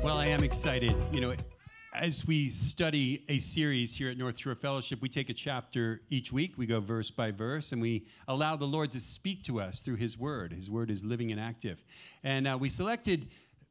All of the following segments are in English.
Well, I am excited. As we study a series here at North Shore Fellowship, we take a chapter each week. We go verse by verse, and we allow the Lord to speak to us through His Word. His Word is living and active. And we selected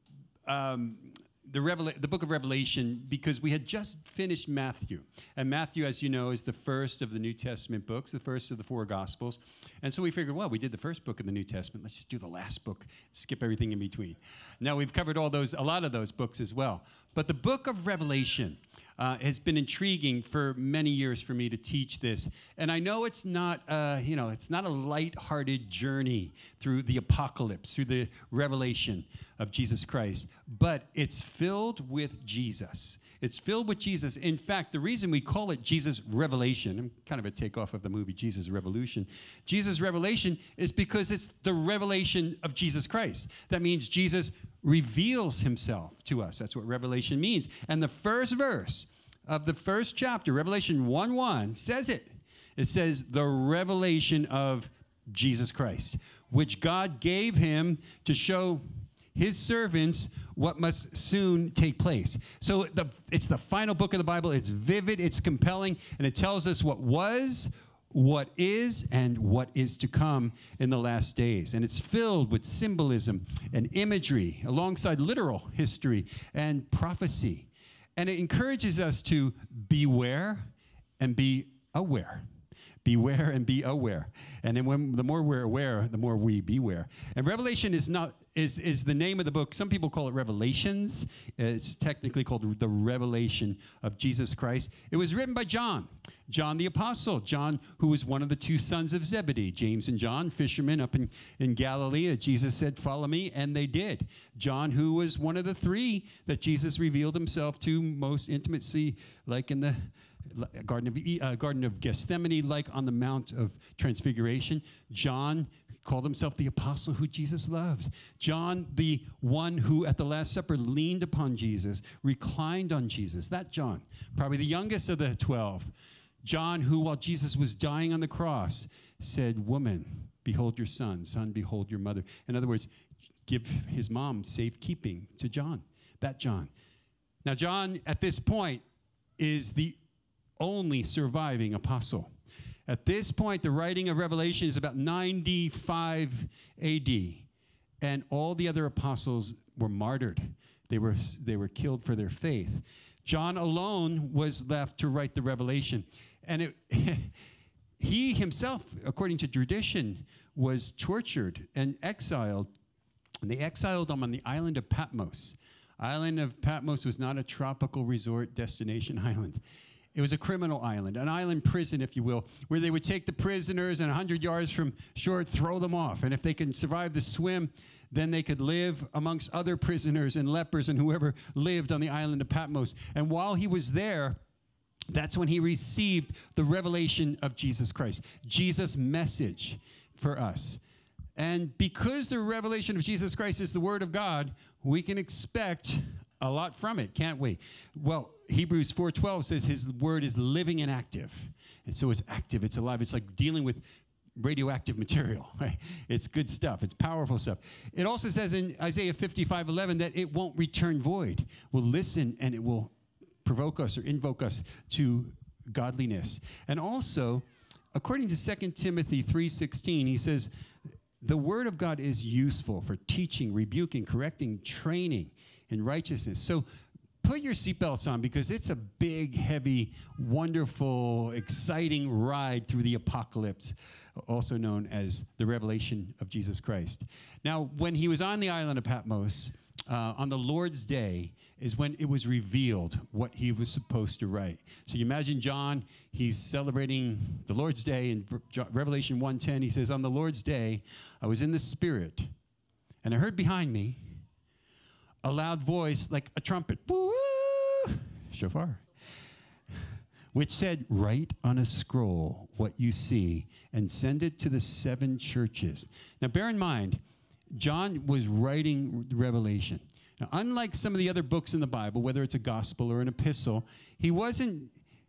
the book of Revelation because we had just finished Matthew. And Matthew, as you know, is the first of the New Testament books, the first of the four Gospels. And so we figured, well, we did the first book of the New Testament. Let's just do the last book, skip everything in between. Now, we've covered a lot of those books as well. But the book of Revelation has been intriguing for many years for me to teach this. And I know it's not a lighthearted journey through the apocalypse, through the revelation of Jesus Christ, but it's filled with Jesus. It's filled with Jesus. In fact, the reason we call it Jesus Revelation, I'm kind of a takeoff of the movie Jesus Revolution. Jesus Revelation is because it's the revelation of Jesus Christ. That means Jesus reveals himself to us. That's what revelation means. And the first verse of the first chapter, Revelation 1:1, says it. It says, the revelation of Jesus Christ, which God gave him to show his servants what must soon take place. So it's the final book of the Bible. It's vivid, it's compelling, and it tells us what was, what is, and what is to come in the last days. And it's filled with symbolism and imagery alongside literal history and prophecy. And it encourages us to beware and be aware. Beware and be aware. And then the more we're aware, the more we beware. And Revelation is the name of the book. Some people call it Revelations. It's technically called the Revelation of Jesus Christ. It was written by John the Apostle. John, who was one of the two sons of Zebedee, James and John, fishermen up in Galilee. Jesus said, follow me, and they did. John, who was one of the three that Jesus revealed himself to most intimately, like in the Garden of Gethsemane, like on the Mount of Transfiguration. John called himself the apostle who Jesus loved. John, the one who at the Last Supper leaned upon Jesus, reclined on Jesus. That John, probably the youngest of the 12. John, who while Jesus was dying on the cross, said, woman, behold your son. Son, behold your mother. In other words, give his mom safekeeping to John. That John. Now, John, at this point, is the only surviving apostle. At this point, the writing of Revelation is about 95 AD, and all the other apostles were martyred. They were killed for their faith. John alone was left to write the Revelation, and he himself, according to tradition, was tortured and exiled. And they exiled him on the island of Patmos. Island of Patmos was not a tropical resort destination island. It was a criminal island, an island prison, if you will, where they would take the prisoners and 100 yards from shore, throw them off. And if they can survive the swim, then they could live amongst other prisoners and lepers and whoever lived on the island of Patmos. And while he was there, that's when he received the revelation of Jesus Christ, Jesus' message for us. And because the revelation of Jesus Christ is the Word of God, we can expect a lot from it, can't we? Well, Hebrews 4:12 says his word is living and active. And so it's active, it's alive. It's like dealing with radioactive material, right? It's good stuff. It's powerful stuff. It also says in Isaiah 55:11 that it won't return void. We'll listen and it will provoke us or invoke us to godliness. And also, according to 2 Timothy 3:16, he says, the word of God is useful for teaching, rebuking, correcting, training in righteousness. So put your seatbelts on because it's a big, heavy, wonderful, exciting ride through the apocalypse, also known as the revelation of Jesus Christ. Now, when he was on the island of Patmos, on the Lord's Day is when it was revealed what he was supposed to write. So you imagine John, he's celebrating the Lord's Day in Revelation 1:10. He says, on the Lord's Day, I was in the Spirit, and I heard behind me a loud voice like a trumpet, woo, shofar, which said, write on a scroll what you see and send it to the 7 churches. Now, bear in mind, John was writing Revelation. Now, unlike some of the other books in the Bible, whether it's a gospel or an epistle, he wasn't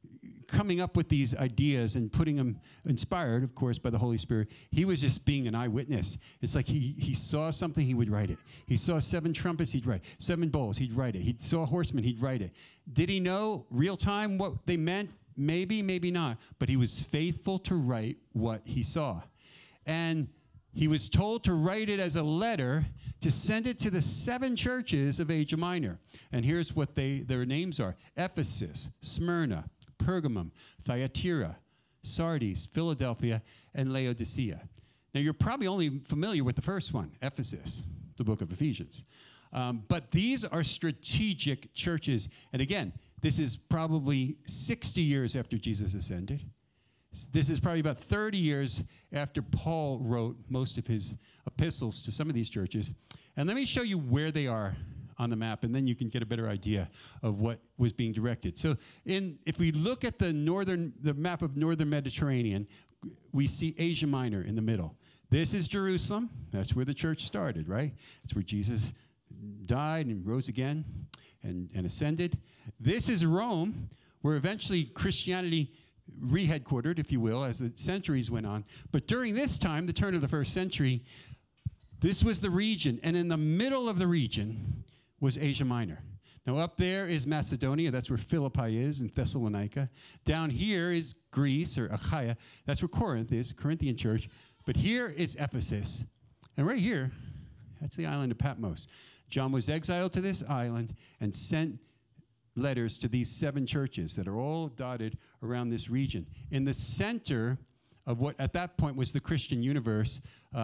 coming up with these ideas and putting them, inspired, of course, by the Holy Spirit. He was just being an eyewitness. It's like he saw something, he would write it. He saw 7 trumpets, he'd write it. 7 bowls, he'd write it. He saw a horseman, he'd write it. Did he know real time what they meant? Maybe, maybe not. But he was faithful to write what he saw. And he was told to write it as a letter to send it to the 7 churches of Asia Minor. And here's what their names are: Ephesus, Smyrna, Pergamum, Thyatira, Sardis, Philadelphia, and Laodicea. Now, you're probably only familiar with the first one, Ephesus, the book of Ephesians. But these are strategic churches. And again, this is probably 60 years after Jesus ascended. This is probably about 30 years after Paul wrote most of his epistles to some of these churches. And let me show you where they are on the map, and then you can get a better idea of what was being directed. So if we look at the map of northern Mediterranean, we see Asia Minor in the middle. This is Jerusalem. That's where the church started, right? That's where Jesus died and rose again and ascended. This is Rome, where eventually Christianity re-headquartered, if you will, as the centuries went on. But during this time, the turn of the 1st century, this was the region. And in the middle of the region was Asia Minor. Now, up there is Macedonia. That's where Philippi is, and Thessalonica. Down here is Greece, or Achaia. That's where Corinth is, Corinthian church. But here is Ephesus. And right here, that's the island of Patmos. John was exiled to this island and sent letters to these 7 churches that are all dotted around this region. In the center of what at that point was the Christian universe,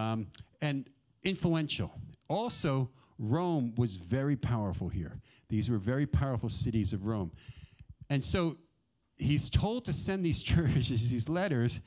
and influential. Also, Rome was very powerful here. These were very powerful cities of Rome. And so he's told to send these churches these letters,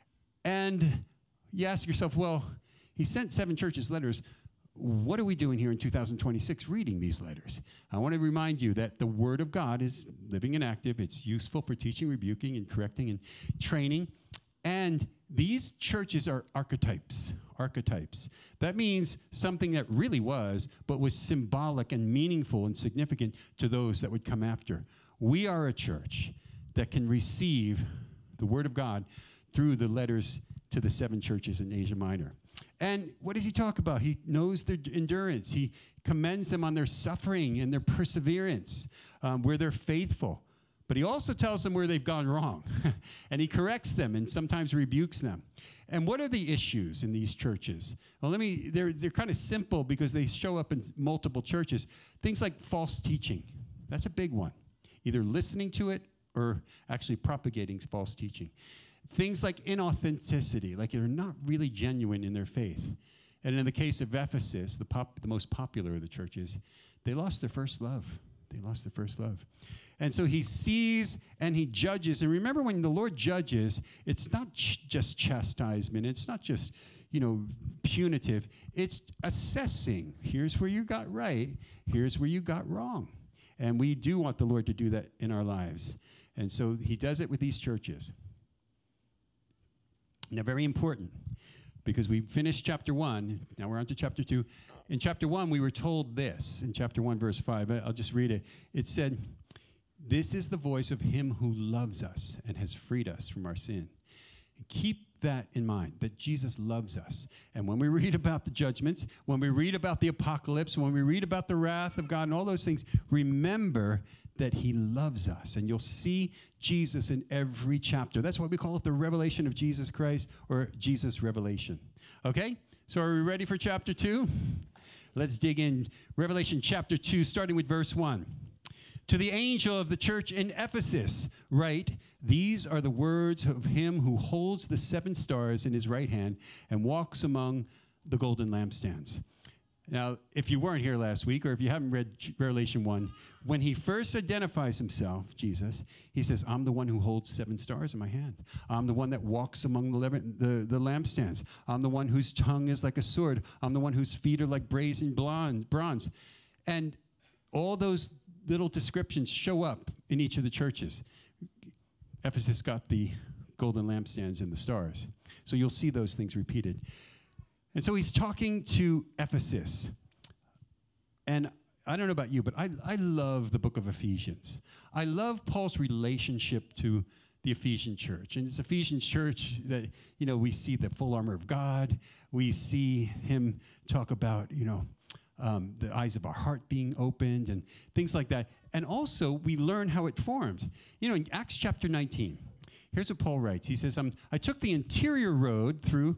and you ask yourself, well, he sent 7 churches letters. What are we doing here in 2026 reading these letters? I want to remind you that the Word of God is living and active. It's useful for teaching, rebuking, and correcting, and training. And these churches are archetypes. Archetypes. That means something that really was, but was symbolic and meaningful and significant to those that would come after. We are a church that can receive the Word of God through the letters to the 7 churches in Asia Minor. And what does he talk about? He knows their endurance. He commends them on their suffering and their perseverance, where they're faithful. But he also tells them where they've gone wrong. And he corrects them and sometimes rebukes them. And what are the issues in these churches? Well, they're kind of simple because they show up in multiple churches. Things like false teaching. That's a big one. Either listening to it or actually propagating false teaching. Things like inauthenticity, like they're not really genuine in their faith. And in the case of Ephesus, the most popular of the churches, they lost their first love. They lost their first love. And so he sees and he judges. And remember, when the Lord judges, it's not just chastisement. It's not just, punitive. It's assessing. Here's where you got right. Here's where you got wrong. And we do want the Lord to do that in our lives. And so he does it with these churches. Now, very important, because we finished chapter 1. Now we're on to chapter 2. In chapter 1, we were told this. In chapter 1, verse 5, I'll just read it. It said, "This is the voice of him who loves us and has freed us from our sin." And keep that in mind, that Jesus loves us. And when we read about the judgments, when we read about the apocalypse, when we read about the wrath of God and all those things, remember that he loves us. And you'll see Jesus in every chapter. That's why we call it the revelation of Jesus Christ, or Jesus Revelation. Okay? So are we ready for chapter 2? Let's dig in. Revelation chapter 2, starting with verse 1. "To the angel of the church in Ephesus write, these are the words of him who holds the 7 stars in his right hand and walks among the golden lampstands." Now, if you weren't here last week, or if you haven't read Revelation 1, when he first identifies himself, Jesus, he says, "I'm the one who holds 7 stars in my hand. I'm the one that walks among the lampstands. I'm the one whose tongue is like a sword. I'm the one whose feet are like brazen bronze." And all those little descriptions show up in each of the churches. Ephesus got the golden lampstands and the stars. So you'll see those things repeated. And so he's talking to Ephesus. And I don't know about you, but I love the book of Ephesians. I love Paul's relationship to the Ephesian church. And it's Ephesian church that, we see the full armor of God. We see him talk about, the eyes of our heart being opened and things like that. And also, we learn how it formed. In Acts chapter 19, here's what Paul writes. He says, I took the interior road through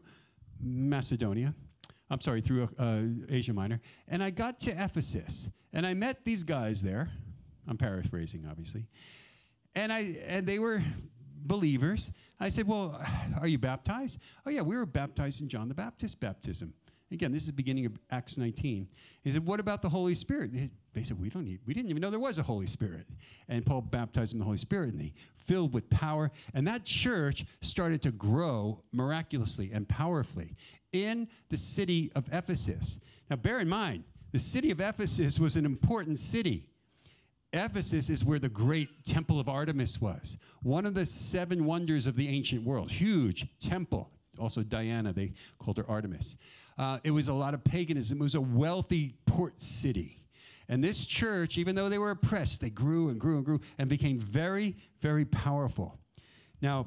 through Asia Minor, and I got to Ephesus, and I met these guys there. I'm paraphrasing, obviously. And they were believers. I said, well, are you baptized? Oh, yeah, we were baptized in John the Baptist baptism. Again, this is the beginning of Acts 19. He said, what about the Holy Spirit? They said, we didn't even know there was a Holy Spirit. And Paul baptized them in the Holy Spirit, and they filled with power. And that church started to grow miraculously and powerfully in the city of Ephesus. Now, bear in mind, the city of Ephesus was an important city. Ephesus is where the great temple of Artemis was, one of the 7 wonders of the ancient world. Huge temple. Also Diana, they called her Artemis. It was a lot of paganism. It was a wealthy port city. And this church, even though they were oppressed, they grew and grew and grew and became very, very powerful. Now,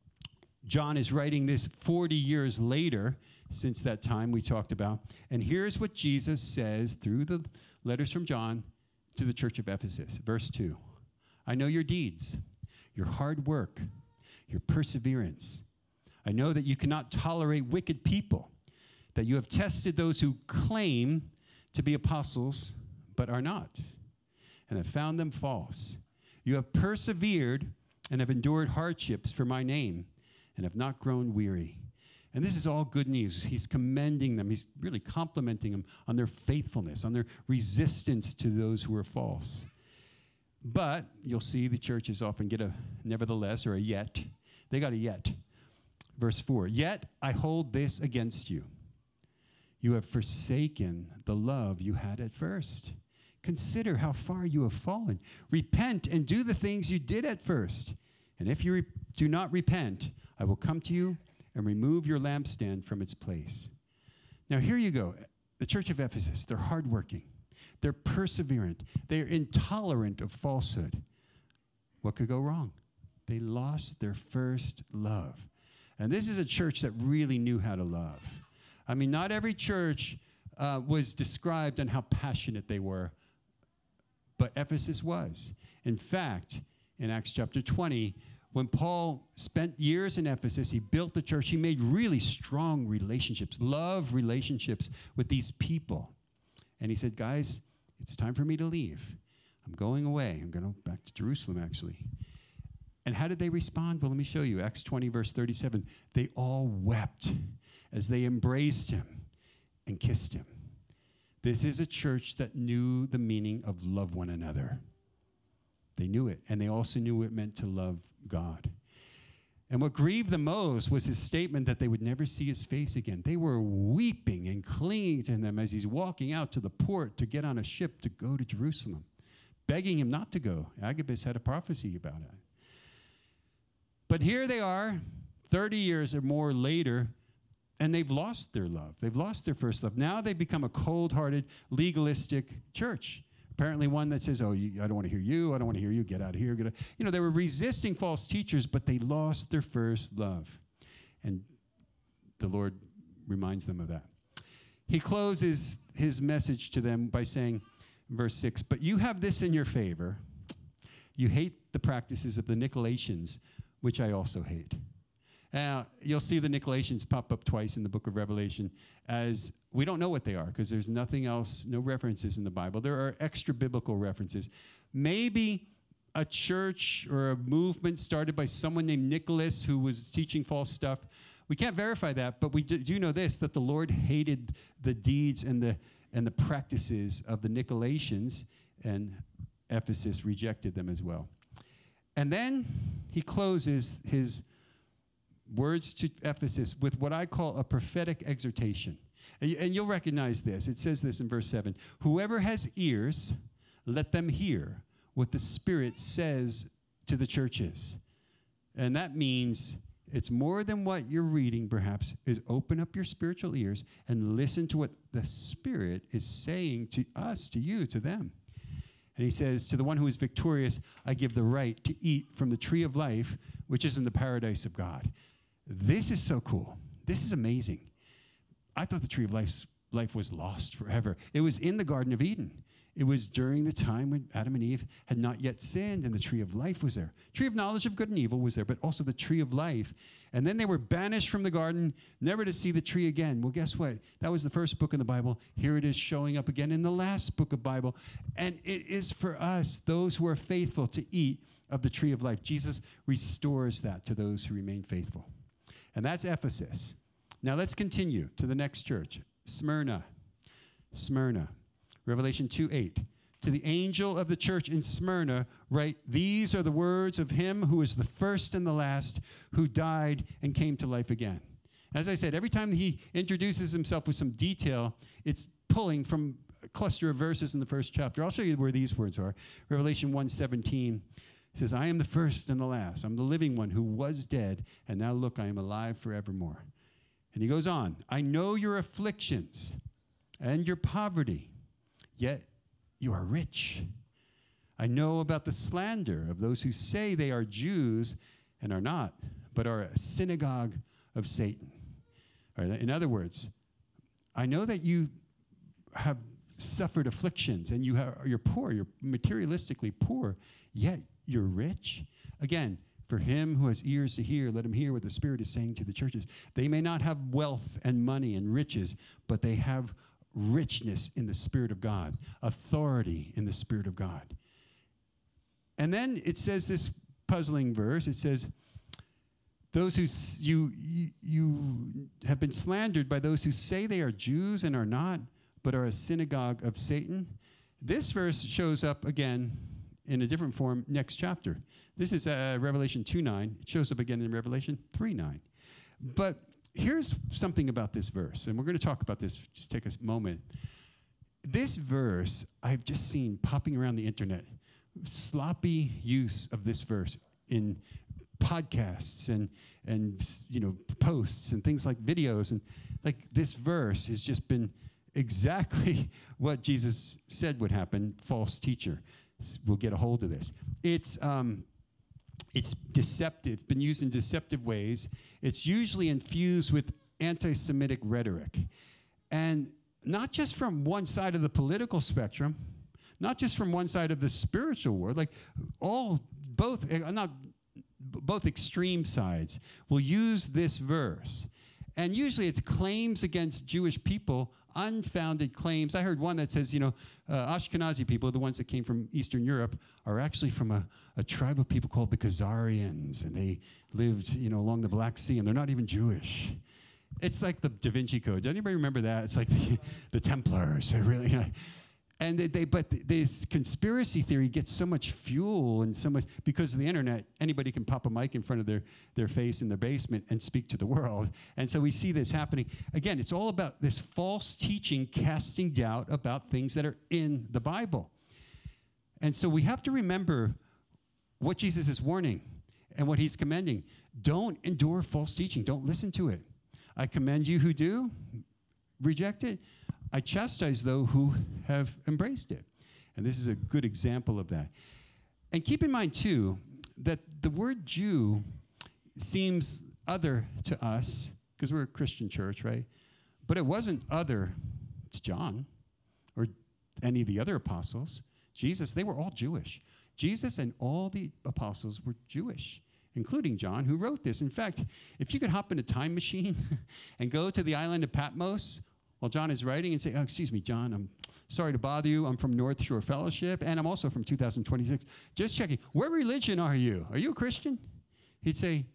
John is writing this 40 years later, since that time we talked about. And here's what Jesus says through the letters from John to the church of Ephesus. Verse 2, I know your deeds, your hard work, your perseverance. I know that you cannot tolerate wicked people, that you have tested those who claim to be apostles but are not, and have found them false. You have persevered and have endured hardships for my name and have not grown weary. And this is all good news. He's commending them. He's really complimenting them on their faithfulness, on their resistance to those who are false. But you'll see the churches often get a nevertheless or a yet. They got a yet. Verse 4, yet I hold this against you. You have forsaken the love you had at first. Consider how far you have fallen. Repent and do the things you did at first. And if you do not repent, I will come to you and remove your lampstand from its place. Now here you go. The church of Ephesus, they're hardworking. They're perseverant. They're intolerant of falsehood. What could go wrong? They lost their first love. And this is a church that really knew how to love. I mean, not every church was described on how passionate they were, but Ephesus was. In fact, in Acts chapter 20, when Paul spent years in Ephesus, he built the church. He made really strong relationships, love relationships with these people. And he said, guys, it's time for me to leave. I'm going away. I'm going back to Jerusalem, actually. And how did they respond? Well, let me show you. Acts 20, verse 37. They all wept as they embraced him and kissed him. This is a church that knew the meaning of love one another. They knew it, and they also knew what it meant to love God. And what grieved the most was his statement that they would never see his face again. They were weeping and clinging to him as he's walking out to the port to get on a ship to go to Jerusalem, begging him not to go. Agabus had a prophecy about it. But here they are, 30 years or more later, and they've lost their love. They've lost their first love. Now they've become a cold-hearted, legalistic church. Apparently one that says, I don't want to hear you. I don't want to hear you. Get out of here. They were resisting false teachers, but they lost their first love. And the Lord reminds them of that. He closes his message to them by saying, verse 6, but you have this in your favor. You hate the practices of the Nicolaitans, which I also hate. You'll see the Nicolaitans pop up twice in the book of Revelation as we don't know what they are because there's nothing else, no references in the Bible. There are extra biblical references. Maybe a church or a movement started by someone named Nicholas who was teaching false stuff. We can't verify that, but we do know this, that the Lord hated the deeds and the practices of the Nicolaitans, and Ephesus rejected them as well. And then he closes his words to Ephesus with what I call a prophetic exhortation. And you'll recognize this. It says this in verse 7. Whoever has ears, let them hear what the Spirit says to the churches. And that means it's more than what you're reading, perhaps, is open up your spiritual ears and listen to what the Spirit is saying to us, to you, to them. And he says, to the one who is victorious, I give the right to eat from the tree of life, which is in the paradise of God. This is so cool. This is amazing. I thought the tree of life was lost forever. It was in the Garden of Eden. It was during the time when Adam and Eve had not yet sinned, and the tree of life was there. Tree of knowledge of good and evil was there, but also the tree of life. And then they were banished from the garden, never to see the tree again. Well, guess what? That was the first book in the Bible. Here it is showing up again in the last book of Bible. And it is for us, those who are faithful, to eat of the tree of life. Jesus restores that to those who remain faithful. And that's Ephesus. Now let's continue to the next church, Smyrna. Smyrna. Revelation 2:8. To the angel of the church in Smyrna, write, these are the words of him who is the first and the last, who died and came to life again. As I said, every time he introduces himself with some detail, it's pulling from a cluster of verses in the first chapter. I'll show you where these words are. Revelation 1:17 says, I am the first and the last. I'm the living one who was dead, and now look, I am alive forevermore. And he goes on, I know your afflictions and your poverty, yet you are rich. I know about the slander of those who say they are Jews and are not, but are a synagogue of Satan. All right, in other words, I know that you have suffered afflictions and you're poor, you're materialistically poor, yet you're rich. Again, for him who has ears to hear, let him hear what the Spirit is saying to the churches. They may not have wealth and money and riches, but they have richness in the Spirit of God, authority in the Spirit of God. And then it says this puzzling verse. It says, those who you have been slandered by those who say they are Jews and are not, but are a synagogue of Satan. This verse shows up again in a different form next chapter. This is Revelation 2:9. It shows up again in Revelation 3:9. But here's something about this verse, and we're going to talk about this. Just take a moment. This verse I've just seen popping around the internet. Sloppy use of this verse in podcasts and posts and things like videos, and like this verse has just been exactly what Jesus said would happen. False teacher will get a hold of this. It's deceptive, been used in deceptive ways. It's usually infused with anti-Semitic rhetoric. And not just from one side of the political spectrum, not just from one side of the spiritual world, like both extreme sides will use this verse. And usually it's claims against Jewish people, unfounded claims. I heard one that says, Ashkenazi people, the ones that came from Eastern Europe, are actually from a tribe of people called the Khazarians, and they lived, along the Black Sea, and they're not even Jewish. It's like the Da Vinci Code. Does anybody remember that? It's like the Templars. Really, and but this conspiracy theory gets so much fuel and so much because of the internet. Anybody can pop a mic in front of their face in their basement and speak to the world. And so we see this happening. Again, it's all about this false teaching, casting doubt about things that are in the Bible. And so we have to remember what Jesus is warning and what he's commending. Don't endure false teaching. Don't listen to it. I commend you who do reject it. I chastise those who have embraced it. And this is a good example of that. And keep in mind, too, that the word Jew seems other to us, because we're a Christian church, right? But it wasn't other to John or any of the other apostles. Jesus, they were all Jewish. Jesus and all the apostles were Jewish, including John, who wrote this. In fact, if you could hop in a time machine and go to the island of Patmos while John is writing and say, oh, excuse me, John, I'm sorry to bother you. I'm from North Shore Fellowship, and I'm also from 2026. Just checking, what religion are you? Are you a Christian? He'd say,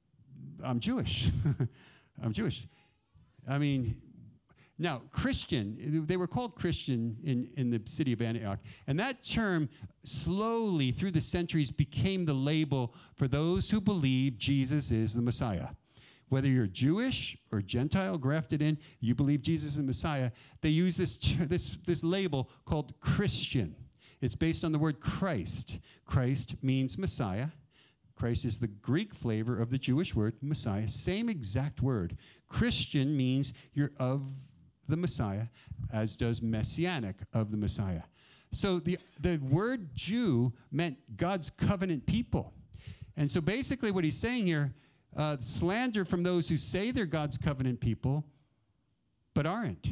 I'm Jewish. I'm Jewish. I mean, now, Christian, they were called Christian in the city of Antioch, and that term slowly through the centuries became the label for those who believe Jesus is the Messiah. Whether you're Jewish or Gentile grafted in, you believe Jesus is the Messiah, they use this label called Christian. It's based on the word Christ. Christ means Messiah. Christ is the Greek flavor of the Jewish word Messiah. Same exact word. Christian means you're of the Messiah, as does Messianic, of the Messiah. So the word Jew meant God's covenant people. And so basically what he's saying here, slander from those who say they're God's covenant people, but aren't.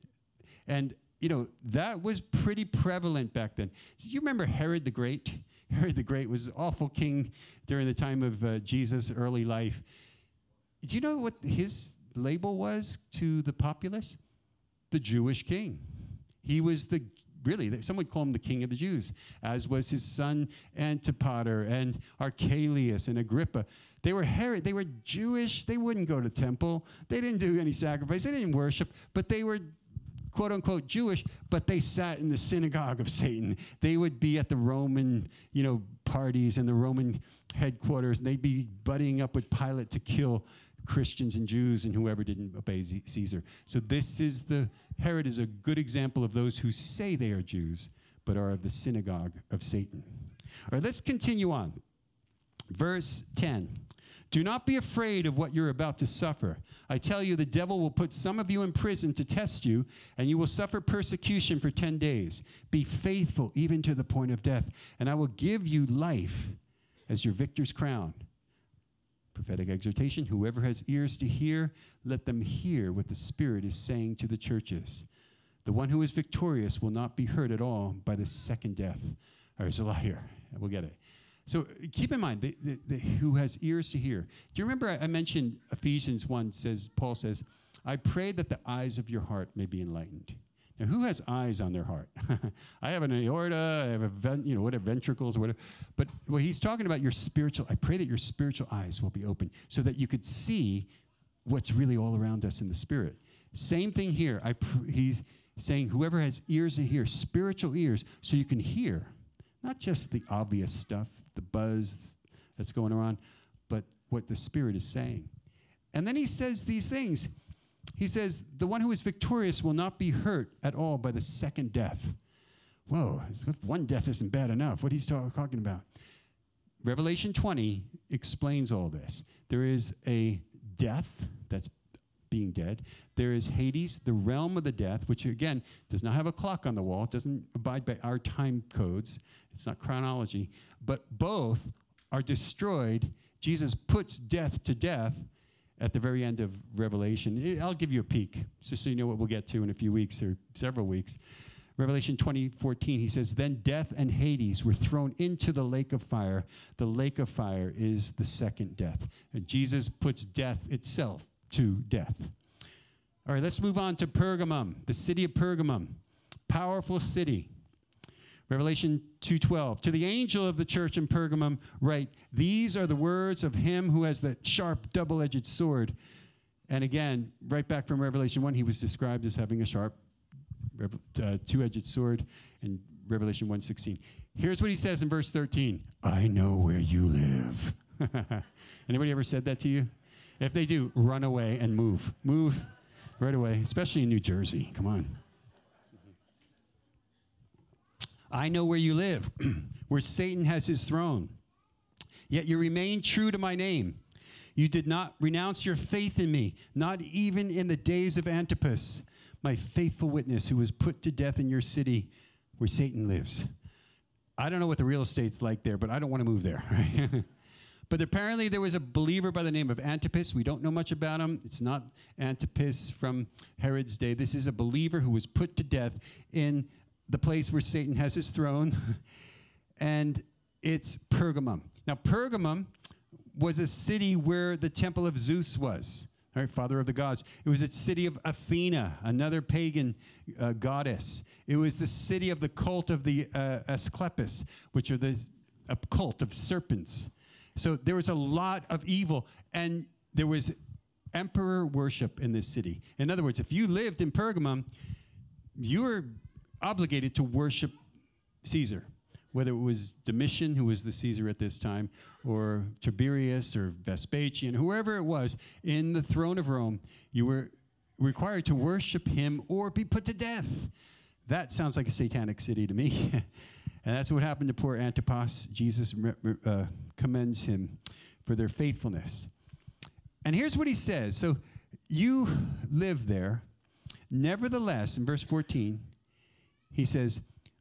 And, that was pretty prevalent back then. Do you remember Herod the Great? Herod the Great was an awful king during the time of Jesus' early life. Do you know what his label was to the populace? The Jewish king. He was some would call him the king of the Jews, as was his son Antipater and Archelaus and Agrippa. They were Jewish. They wouldn't go to the temple. They didn't do any sacrifice. They didn't worship, but they were quote unquote Jewish, but they sat in the synagogue of Satan. They would be at the Roman, parties and the Roman headquarters, and they'd be buddying up with Pilate to kill Christians and Jews and whoever didn't obey Caesar. So Herod is a good example of those who say they are Jews, but are of the synagogue of Satan. All right, let's continue on. Verse 10. Do not be afraid of what you're about to suffer. I tell you, the devil will put some of you in prison to test you, and you will suffer persecution for 10 days. Be faithful even to the point of death, and I will give you life as your victor's crown. Prophetic exhortation, whoever has ears to hear, let them hear what the Spirit is saying to the churches. The one who is victorious will not be hurt at all by the second death. All right, there's a lot here. We'll get it. So keep in mind, who has ears to hear. Do you remember I mentioned Ephesians 1 Paul says, I pray that the eyes of your heart may be enlightened. Now, who has eyes on their heart? I have an aorta, I have ventricles, or whatever. But what he's talking about, I pray that your spiritual eyes will be open so that you could see what's really all around us in the Spirit. Same thing here. He's saying whoever has ears to hear, spiritual ears, so you can hear, not just the obvious stuff, the buzz that's going around, but what the Spirit is saying. And then he says these things. He says, the one who is victorious will not be hurt at all by the second death. Whoa, as if one death isn't bad enough. What he's talking about. Revelation 20 explains all this. There is a death, that's being dead. There is Hades, the realm of the death, which again does not have a clock on the wall. It doesn't abide by our time codes. It's not chronology. But both are destroyed. Jesus puts death to death at the very end of Revelation. I'll give you a peek, just so you know what we'll get to in a few weeks or several weeks. Revelation 20:14, he says, then death and Hades were thrown into the lake of fire. The lake of fire is the second death. And Jesus puts death itself to death. All right, let's move on to Pergamum, the city of Pergamum. Powerful city. Revelation 2:12, to the angel of the church in Pergamum write, these are the words of him who has the sharp double-edged sword. And again, right back from Revelation 1, he was described as having a sharp two-edged sword in Revelation 1:16. Here's what he says in verse 13, I know where you live. Anybody ever said that to you? If they do, run away and move. Move right away, especially in New Jersey. Come on. I know where you live, where Satan has his throne. Yet you remain true to my name. You did not renounce your faith in me, not even in the days of Antipas, my faithful witness who was put to death in your city where Satan lives. I don't know what the real estate's like there, but I don't want to move there. Right? But apparently there was a believer by the name of Antipas. We don't know much about him. It's not Antipas from Herod's day. This is a believer who was put to death in the place where Satan has his throne, and it's Pergamum. Now, Pergamum was a city where the temple of Zeus was, all right, father of the gods. It was a city of Athena, another pagan goddess. It was the city of the cult of the Asclepius, which are a cult of serpents. So there was a lot of evil, and there was emperor worship in this city. In other words, if you lived in Pergamum, you were obligated to worship Caesar, whether it was Domitian, who was the Caesar at this time, or Tiberius or Vespasian, whoever it was in the throne of Rome, you were required to worship him or be put to death. That sounds like a satanic city to me. And that's what happened to poor Antipas. Jesus commends him for their faithfulness. And here's what he says. So you live there. Nevertheless, in verse 14, he says,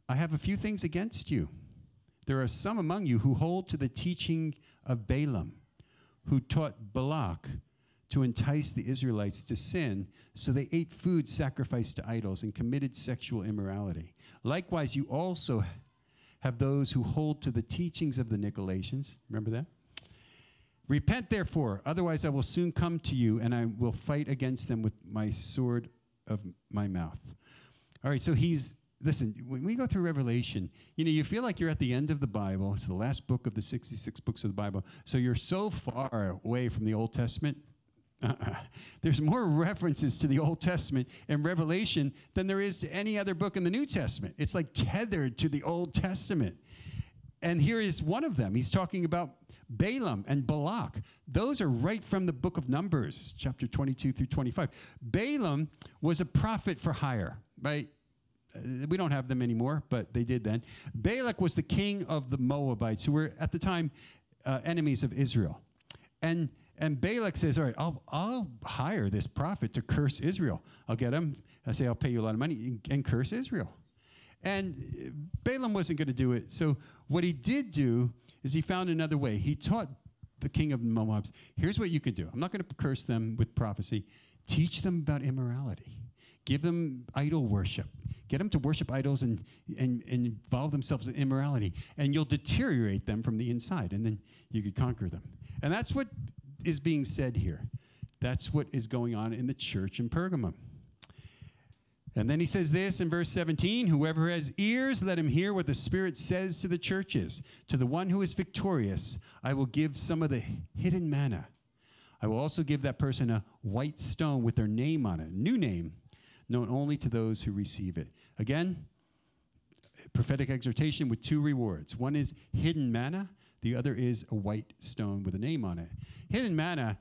I have a few things against you. There are some among you who hold to the teaching of Balaam, who taught Balak to entice the Israelites to sin, so they ate food sacrificed to idols and committed sexual immorality. Likewise, you also have those who hold to the teachings of the Nicolaitans. Remember that? Repent, therefore, otherwise I will soon come to you, and I will fight against them with my sword of my mouth. All right, so listen, when we go through Revelation, you feel like you're at the end of the Bible. It's the last book of the 66 books of the Bible. So you're so far away from the Old Testament. There's more references to the Old Testament in Revelation than there is to any other book in the New Testament. It's like tethered to the Old Testament. And here is one of them. He's talking about Balaam and Balak. Those are right from the book of Numbers, chapter 22 through 25. Balaam was a prophet for hire, right? We don't have them anymore, but they did then. Balak was the king of the Moabites, who were at the time enemies of Israel. And Balak says, all right, I'll hire this prophet to curse Israel. I'll get him. I say, I'll pay you a lot of money and curse Israel. And Balaam wasn't going to do it. So what he did do is he found another way. He taught the king of Moab, here's what you can do. I'm not going to curse them with prophecy. Teach them about immorality. Give them idol worship. Get them to worship idols and involve themselves in immorality. And you'll deteriorate them from the inside, and then you could conquer them. And that's what is being said here. That's what is going on in the church in Pergamum. And then he says this in verse 17, whoever has ears, let him hear what the Spirit says to the churches. To the one who is victorious, I will give some of the hidden manna. I will also give that person a white stone with their name on it, a new name, known only to those who receive it. Again, prophetic exhortation with two rewards. One is hidden manna. The other is a white stone with a name on it. Hidden manna,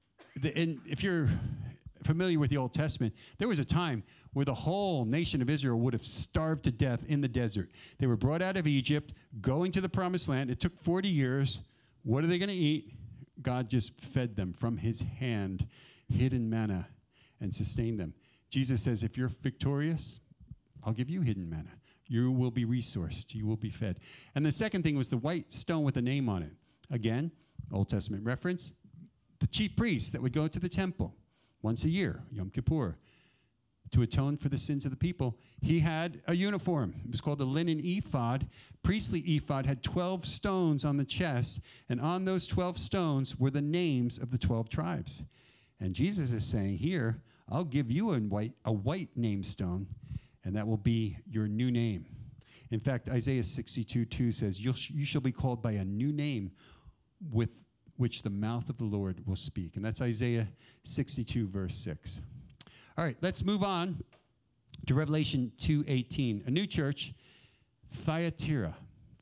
if you're familiar with the Old Testament, there was a time where the whole nation of Israel would have starved to death in the desert. They were brought out of Egypt, going to the promised land. It took 40 years. What are they going to eat? God just fed them from his hand, hidden manna, and sustained them. Jesus says, if you're victorious, I'll give you hidden manna. You will be resourced. You will be fed. And the second thing was the white stone with a name on it. Again, Old Testament reference, the chief priests that would go to the temple once a year, Yom Kippur, to atone for the sins of the people. He had a uniform. It was called a linen ephod. Priestly ephod had 12 stones on the chest, and on those 12 stones were the names of the 12 tribes. And Jesus is saying here, I'll give you a white name stone, and that will be your new name. In fact, Isaiah 62:2 says, you shall be called by a new name with which the mouth of the Lord will speak. And that's Isaiah 62, verse 6. All right, let's move on to Revelation 2:18. A new church, Thyatira.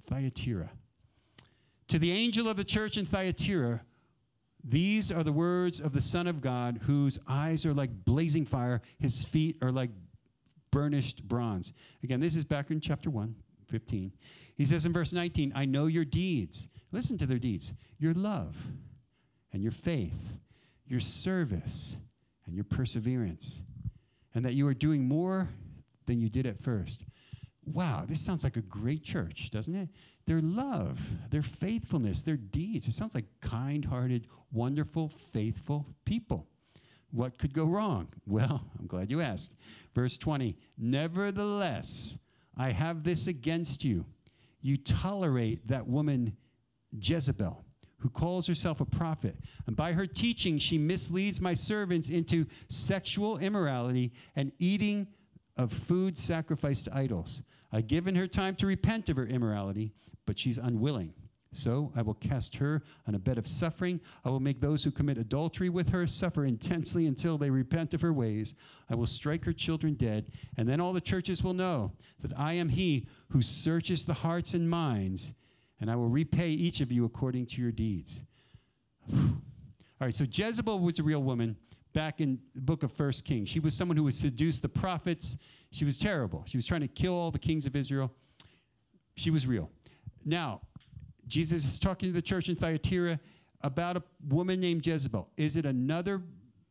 To the angel of the church in Thyatira, these are the words of the Son of God, whose eyes are like blazing fire, his feet are like burnished bronze. Again, this is back in chapter 1:15. He says in verse 19, I know your deeds. Listen to their deeds. Your love and your faith, your service and your perseverance, and that you are doing more than you did at first. Wow, this sounds like a great church, doesn't it? Their love, their faithfulness, their deeds. It sounds like kind-hearted, wonderful, faithful people. What could go wrong? Well, I'm glad you asked. Verse 20, nevertheless, I have this against you. You tolerate that woman Jezebel, who calls herself a prophet. And by her teaching, she misleads my servants into sexual immorality and eating of food sacrificed to idols. I've given her time to repent of her immorality, but she's unwilling. So I will cast her on a bed of suffering. I will make those who commit adultery with her suffer intensely until they repent of her ways. I will strike her children dead, and then all the churches will know that I am he who searches the hearts and minds, and I will repay each of you according to your deeds. All right, so Jezebel was a real woman back in the book of 1 Kings. She was someone who would seduce the prophets. She was terrible. She was trying to kill all the kings of Israel. She was real. Now, Jesus is talking to the church in Thyatira about a woman named Jezebel. Is it another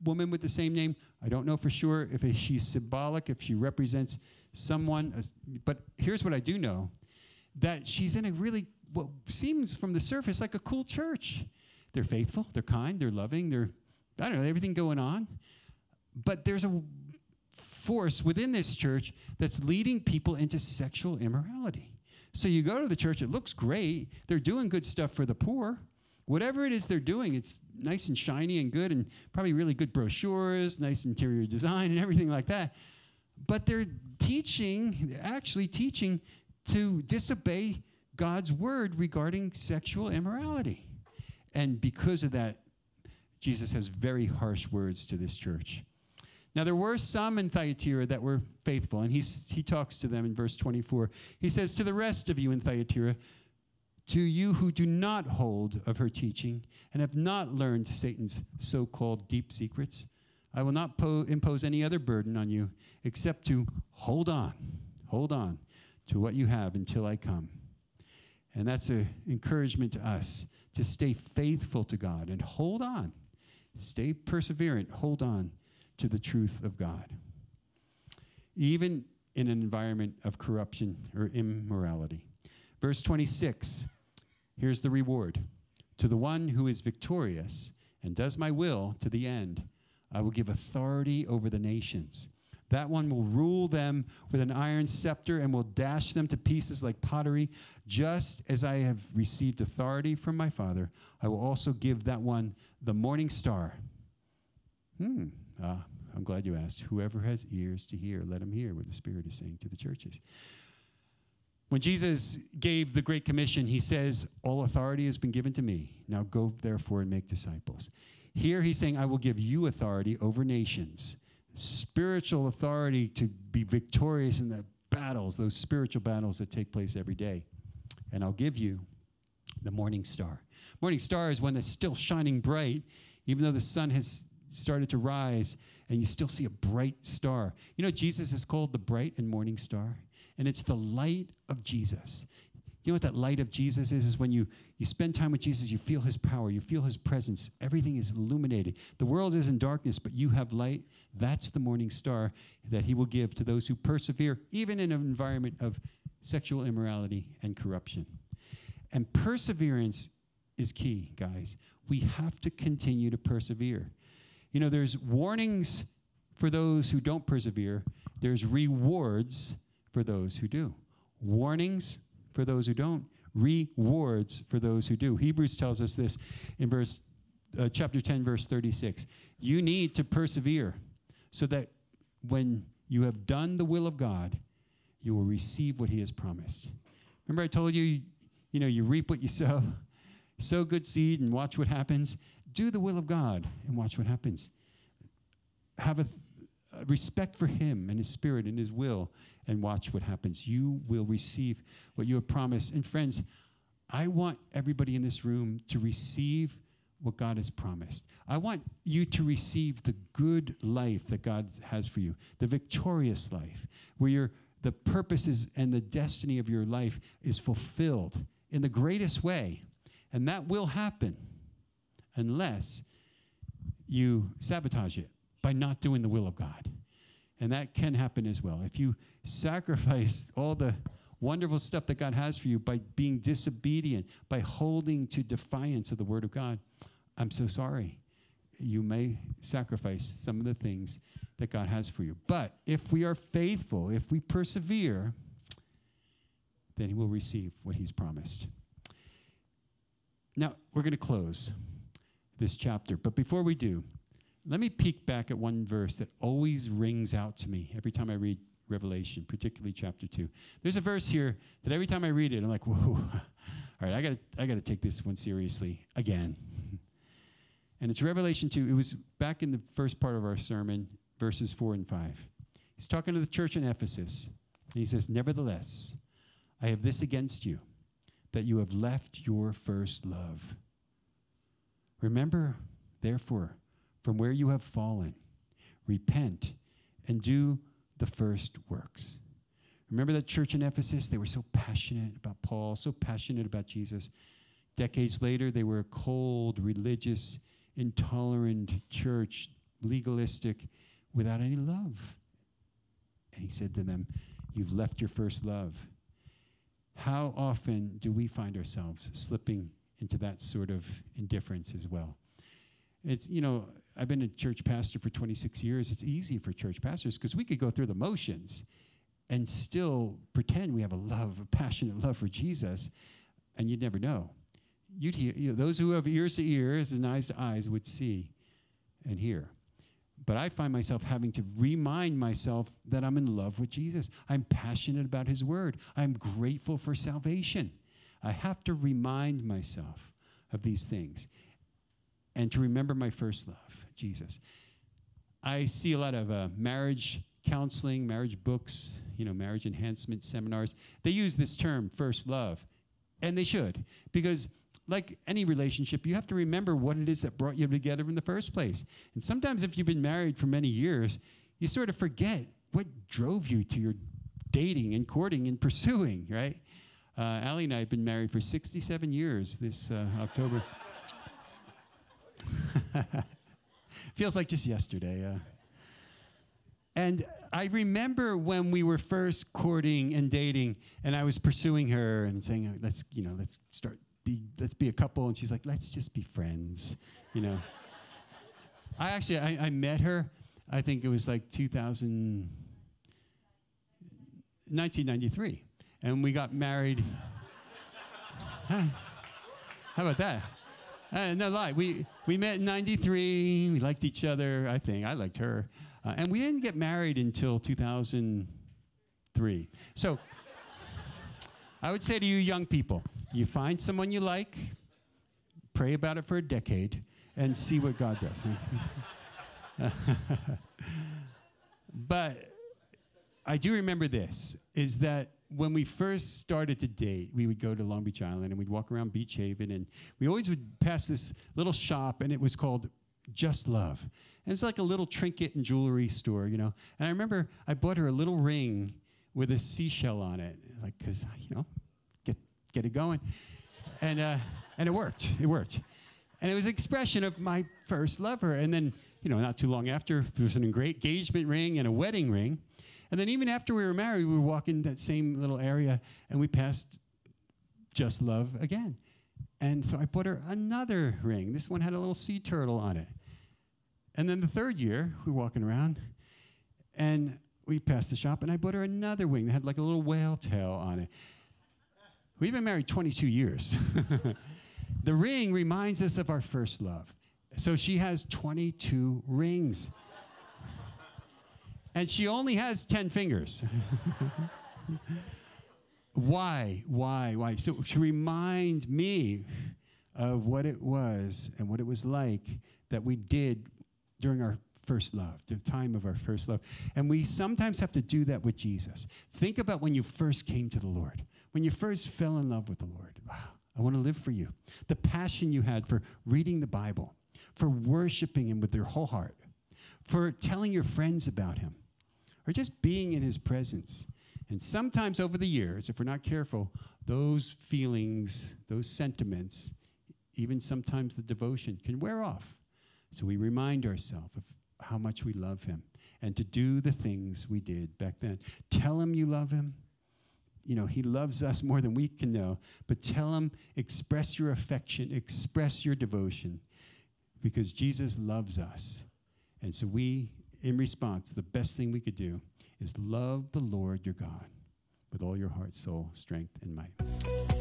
woman with the same name. I don't know for sure if she's symbolic, if she represents someone. But here's what I do know, that she's in a really, what seems from the surface like a cool church. They're faithful, they're kind, they're loving, I don't know, everything going on. But there's a force within this church that's leading people into sexual immorality. So you go to the church, it looks great. They're doing good stuff for the poor. Whatever it is they're doing, it's nice and shiny and good, and probably really good brochures, nice interior design and everything like that. But they're actually teaching to disobey God's word regarding sexual immorality. And because of that, Jesus has very harsh words to this church. Now, there were some in Thyatira that were faithful, and he talks to them in verse 24. He says, to the rest of you in Thyatira, to you who do not hold of her teaching and have not learned Satan's so-called deep secrets, I will not impose any other burden on you except to hold on to what you have until I come. And that's an encouragement to us to stay faithful to God and hold on. Stay perseverant. Hold on to the truth of God. Even in an environment of corruption or immorality. Verse 26, here's the reward. To the one who is victorious and does my will to the end, I will give authority over the nations. That one will rule them with an iron scepter and will dash them to pieces like pottery. Just as I have received authority from my Father, I will also give that one the morning star. I'm glad you asked. Whoever has ears to hear, let him hear what the Spirit is saying to the churches. When Jesus gave the Great Commission, he says, all authority has been given to me. Now go, therefore, and make disciples. Here he's saying, I will give you authority over nations. Spiritual authority to be victorious in the battles, those spiritual battles that take place every day. And I'll give you the morning star. Morning star is one that's still shining bright, even though the sun has started to rise, and you still see a bright star. You know, Jesus is called the bright and morning star, and it's the light of Jesus. You know what that light of Jesus is when you spend time with Jesus, you feel his power, you feel his presence. Everything is illuminated. The world is in darkness, but you have light. That's the morning star that he will give to those who persevere, even in an environment of sexual immorality and corruption. And perseverance is key, guys. We have to continue to persevere. You know, there's warnings for those who don't persevere. There's rewards for those who do. Warnings for those who don't, rewards for those who do. Hebrews tells us this in chapter 10, verse 36. You need to persevere so that when you have done the will of God, you will receive what he has promised. Remember I told you, you reap what you sow. Sow good seed and watch what happens. Do the will of God and watch what happens. Have a respect for him and his spirit and his will, and watch what happens. You will receive what you have promised. And friends, I want everybody in this room to receive what God has promised. I want you to receive the good life that God has for you, the victorious life, where the purposes and the destiny of your life is fulfilled in the greatest way. And that will happen unless you sabotage it by not doing the will of God. And that can happen as well. If you sacrifice all the wonderful stuff that God has for you by being disobedient, by holding to defiance of the word of God, I'm so sorry. You may sacrifice some of the things that God has for you. But if we are faithful, if we persevere, then he will receive what he's promised. Now, we're going to close this chapter. But before we do, let me peek back at one verse that always rings out to me every time I read Revelation, particularly chapter 2. There's a verse here that every time I read it, I'm like, whoa, all right, I got to take this one seriously again. And it's Revelation 2. It was back in the first part of our sermon, verses 4 and 5. He's talking to the church in Ephesus, and he says, nevertheless, I have this against you, that you have left your first love. Remember, therefore, from where you have fallen, repent and do the first works. Remember that church in Ephesus? They were so passionate about Paul, so passionate about Jesus. Decades later, they were a cold, religious, intolerant church legalistic, without any love. And he said to them, you've left your first love. How often do we find ourselves slipping into that sort of indifference as well? It's, I've been a church pastor for 26 years. It's easy for church pastors because we could go through the motions and still pretend we have a passionate love for Jesus, and you'd never know. You'd hear, those who have ears to ears and eyes to eyes would see and hear. But I find myself having to remind myself that I'm in love with Jesus. I'm passionate about his word. I'm grateful for salvation. I have to remind myself of these things and to remember my first love, Jesus. I see a lot of marriage counseling, marriage books, marriage enhancement seminars. They use this term, first love, and they should, because like any relationship, you have to remember what it is that brought you together in the first place. And sometimes if you've been married for many years, you sort of forget what drove you to your dating and courting and pursuing, right? Allie and I have been married for 67 years this October. Feels like just yesterday. And I remember when we were first courting and dating, and I was pursuing her and saying, let's be a couple. And she's like, let's just be friends, I met her, I think it was like 1993. And we got married. How about that? No lie. We met in 93. We liked each other, I think. I liked her. And we didn't get married until 2003. So I would say to you young people, you find someone you like, pray about it for a decade, and see what God does. But I do remember this, is that when we first started to date, we would go to Long Beach Island, and we'd walk around Beach Haven, and we always would pass this little shop, and it was called Just Love. And it's like a little trinket and jewelry store, And I remember I bought her a little ring with a seashell on it, like, because, get it going. And it worked. It worked. And it was an expression of my first lover. And then, not too long after, there was an engagement ring and a wedding ring. And then even after we were married, we were walking that same little area, and we passed Just Love again. And so I bought her another ring. This one had a little sea turtle on it. And then the third year, we were walking around, and we passed the shop, and I bought her another ring that had like a little whale tail on it. We've been married 22 years. The ring reminds us of our first love. So she has 22 rings. And she only has 10 fingers. Why? So to remind me of what it was and what it was like that we did during our first love, the time of our first love. And we sometimes have to do that with Jesus. Think about when you first came to the Lord, when you first fell in love with the Lord. Wow, I want to live for you. The passion you had for reading the Bible, for worshiping him with your whole heart, for telling your friends about him, or just being in his presence. And sometimes over the years, if we're not careful, those feelings, those sentiments, even sometimes the devotion can wear off. So we remind ourselves of how much we love him and to do the things we did back then. Tell him you love him. He loves us more than we can know. But tell him, express your affection, express your devotion, because Jesus loves us. And so we, in response, the best thing we could do is love the Lord your God with all your heart, soul, strength, and might.